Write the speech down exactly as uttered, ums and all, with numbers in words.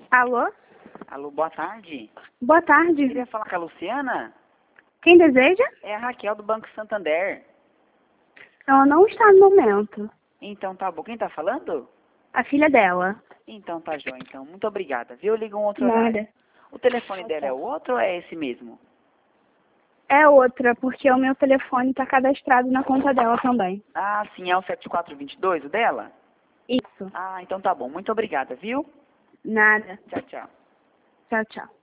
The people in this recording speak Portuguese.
Alô? Alô, boa tarde. Boa tarde. Queria falar com a Luciana? Quem deseja? É a Raquel do Banco Santander. Ela não está no momento. Então tá bom. Quem tá falando? A filha dela. Então tá joia, então. Muito obrigada, viu? Liga um outro horário. Nada. O telefone dela é o outro ou é esse mesmo? É outra, porque o meu telefone está cadastrado na conta dela também. Ah, sim, é o sete quatro dois dois, o dela? Isso. Ah, então tá bom. Muito obrigada, viu? Nada. Tchau, tchau. Tchau, tchau.